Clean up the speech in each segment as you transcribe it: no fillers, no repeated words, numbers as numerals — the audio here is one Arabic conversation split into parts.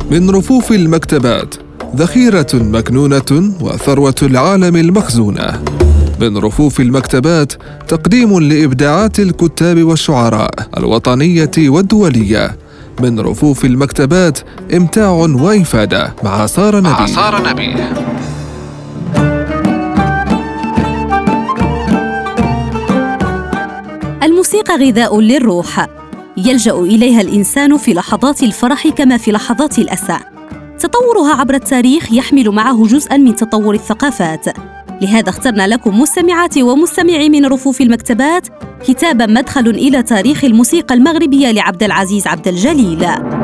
من رفوف المكتبات، ذخيرة مكنونة وثروة العالم المخزونة. من رفوف المكتبات تقديم لإبداعات الكتاب والشعراء الوطنية والدولية. من رفوف المكتبات إمتاع وإفادة مع سارة نبيه. الموسيقى غذاء للروح، يلجأ إليها الإنسان في لحظات الفرح كما في لحظات الأسى. تطورها عبر التاريخ يحمل معه جزءاً من تطور الثقافات. لهذا اخترنا لكم مستمعاتي ومستمعي من رفوف المكتبات كتاباً مدخل إلى تاريخ الموسيقى المغربية لعبد العزيز عبد الجليل.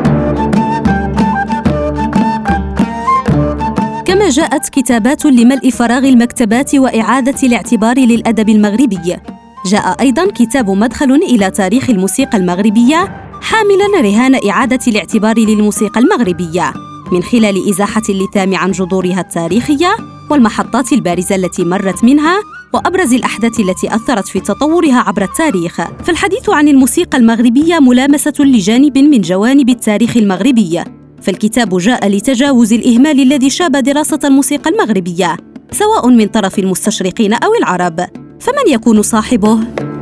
كما جاءت كتابات لملء فراغ المكتبات وإعادة الاعتبار للأدب المغربي، جاء أيضاً كتاب مدخل إلى تاريخ الموسيقى المغربية حاملاً رهان إعادة الاعتبار للموسيقى المغربية من خلال إزاحة اللثام عن جذورها التاريخية والمحطات البارزة التي مرت منها وأبرز الأحداث التي أثرت في تطورها عبر التاريخ. فالحديث عن الموسيقى المغربية ملامسة لجانب من جوانب التاريخ المغربي، فالكتاب جاء لتجاوز الإهمال الذي شاب دراسة الموسيقى المغربية سواء من طرف المستشرقين أو العرب. فمن يكون صاحبه؟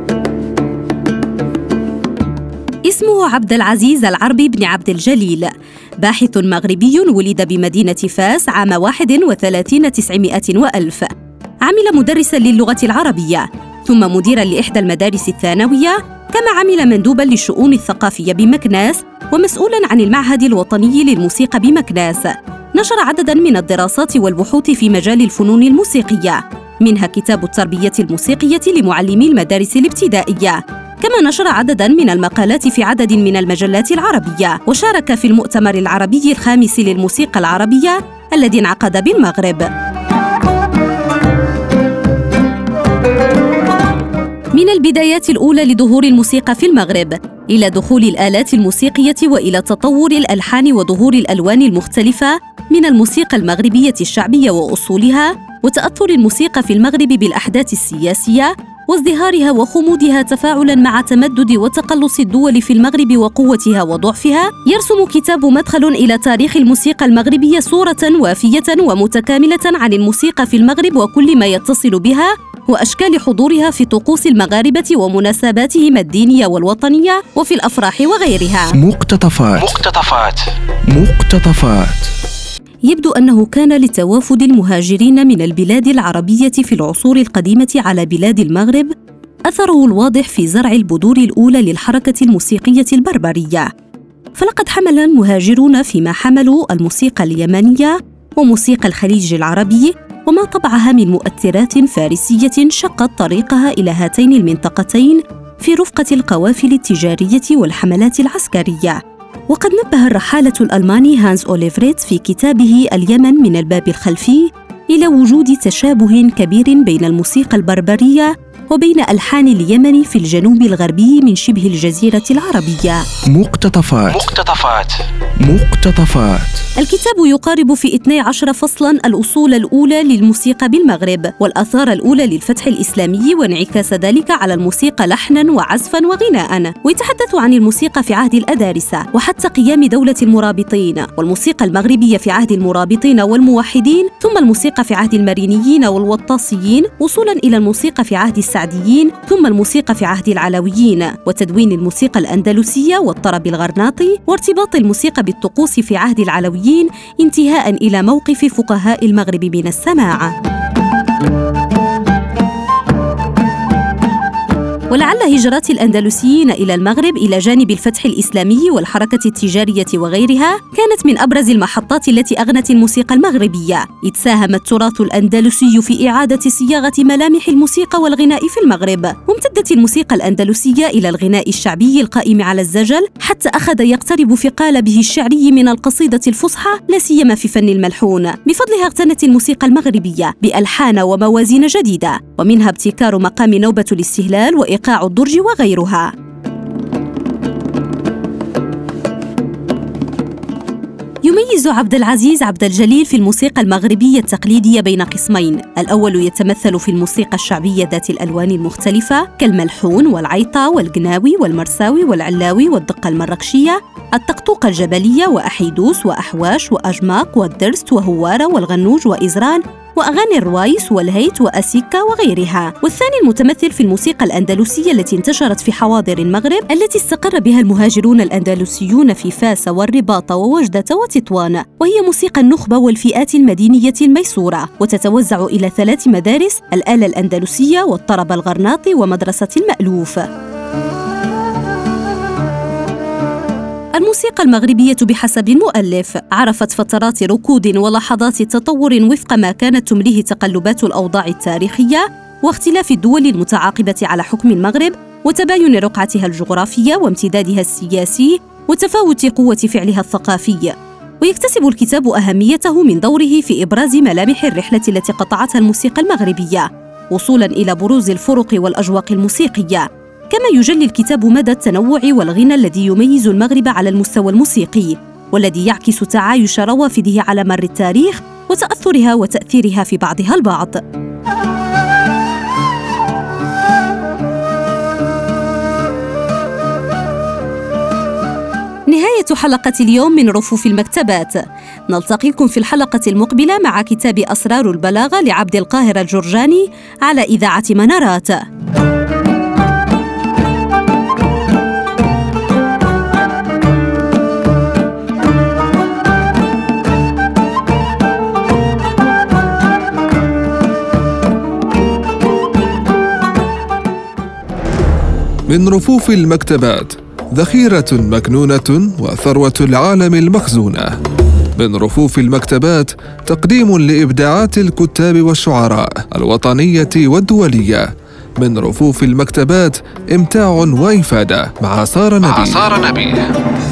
اسمه عبد العزيز العربي بن عبد الجليل، باحث مغربي ولد بمدينة فاس عام 31 وألف. عمل مدرساً للغة العربية، ثم مديراً لإحدى المدارس الثانوية، كما عمل مندوباً للشؤون الثقافية بمكناس ومسؤولاً عن المعهد الوطني للموسيقى بمكناس. نشر عدداً من الدراسات والبحوث في مجال الفنون الموسيقية، منها كتاب التربية الموسيقية لمعلمي المدارس الابتدائية. كما نشر عدداً من المقالات في عدد من المجلات العربية، وشارك في المؤتمر العربي الخامس للموسيقى العربية الذي انعقد بالمغرب. من البدايات الأولى لظهور الموسيقى في المغرب إلى دخول الآلات الموسيقية وإلى تطور الألحان وظهور الألوان المختلفة من الموسيقى المغربية الشعبية وأصولها، وتأثر الموسيقى في المغرب بالأحداث السياسية وازدهارها وخمودها تفاعلاً مع تمدد وتقلص الدول في المغرب وقوتها وضعفها، يرسم كتاب مدخل إلى تاريخ الموسيقى المغربية صورة وافية ومتكاملة عن الموسيقى في المغرب وكل ما يتصل بها وأشكال حضورها في طقوس المغاربة ومناسباتهم الدينية والوطنية وفي الأفراح وغيرها. مقتطفات. يبدو أنه كان لتوافد المهاجرين من البلاد العربية في العصور القديمة على بلاد المغرب أثره الواضح في زرع البذور الأولى للحركة الموسيقية البربرية. فلقد حمل المهاجرون فيما حملوا الموسيقى اليمنية وموسيقى الخليج العربي وما طبعها من مؤثرات فارسية شقت طريقها إلى هاتين المنطقتين في رفقة القوافل التجارية والحملات العسكرية. وقد نبه الرحالة الألماني هانز أوليفريت في كتابه اليمن من الباب الخلفي إلى وجود تشابه كبير بين الموسيقى البربرية وبين ألحان اليمن في الجنوب الغربي من شبه الجزيرة العربية. مقتطفات. الكتاب يقارب في 12 فصلاً الأصول الأولى للموسيقى بالمغرب والآثار الأولى للفتح الإسلامي وانعكاس ذلك على الموسيقى لحناً وعزفاً وغناءً، ويتحدث عن الموسيقى في عهد الأدارسة وحتى قيام دولة المرابطين، والموسيقى المغربية في عهد المرابطين والموحدين، ثم الموسيقى في عهد المرينيين والوطاسيين، وصولاً إلى الموسيقى في عهد السعديين، ثم الموسيقى في عهد العلويين، وتدوين الموسيقى الأندلسية والطرب الغرناطي، وارتباط الموسيقى بالطقوس في عهد العلويين، انتهاء إلى موقف فقهاء المغرب من السماع. ولعل هجرات الأندلسيين إلى المغرب إلى جانب الفتح الإسلامي والحركة التجارية وغيرها كانت من أبرز المحطات التي أغنت الموسيقى المغربية، إذ ساهم التراث الأندلسي في إعادة صياغة ملامح الموسيقى والغناء في المغرب. وامتدت الموسيقى الأندلسية إلى الغناء الشعبي القائم على الزجل حتى أخذ يقترب في قالبه الشعري من القصيدة الفصحى، لا سيما في فن الملحون. بفضلها اغتنت الموسيقى المغربية بألحان وموازين جديدة، ومنها ابتكار مقام نوبة الاستهلال وإيقاع الدرج وغيرها. يميز يميز عبد العزيز عبد الجليل في الموسيقى المغربية التقليدية بين قسمين. الأول يتمثل في الموسيقى الشعبية ذات الألوان المختلفة كالملحون والعيطة والقناوي والمرساوي والعلاوي والدقة المراكشية، الطقطوقة الجبلية وأحيدوس وأحواش وأجماق والدرست وهوارة والغنوج وإزران وأغاني الروايس والهيت وأسيكا وغيرها. والثاني المتمثل في الموسيقى الأندلسية التي انتشرت في حواضر المغرب التي استقر بها المهاجرون الأندلسيون في فاس والرباط ووجدة وتطوان، وهي موسيقى النخبة والفئات المدينية الميسورة، وتتوزع إلى 3 مدارس: الآلة الأندلسية والطرب الغرناطي ومدرسة المألوف. الموسيقى المغربية بحسب المؤلف عرفت فترات ركود ولحظات تطور وفق ما كانت تمليه تقلبات الأوضاع التاريخية واختلاف الدول المتعاقبة على حكم المغرب وتباين رقعتها الجغرافية وامتدادها السياسي وتفاوت قوة فعلها الثقافي. ويكتسب الكتاب أهميته من دوره في إبراز ملامح الرحلة التي قطعتها الموسيقى المغربية وصولاً إلى بروز الفرق والأجواق الموسيقية. كما يجلي الكتاب مدى التنوع والغنى الذي يميز المغرب على المستوى الموسيقي، والذي يعكس تعايش روافده على مر التاريخ وتأثرها وتأثيرها في بعضها البعض. نهاية حلقة اليوم من رفوف المكتبات. نلتقيكم في الحلقة المقبلة مع كتاب أسرار البلاغة لعبد القاهر الجرجاني على إذاعة منارات. من رفوف المكتبات، ذخيرة مكنونة وثروة العالم المخزونة. من رفوف المكتبات، تقديم لإبداعات الكتاب والشعراء الوطنية والدولية. من رفوف المكتبات، إمتاع وإفادة مع سارة نبيل.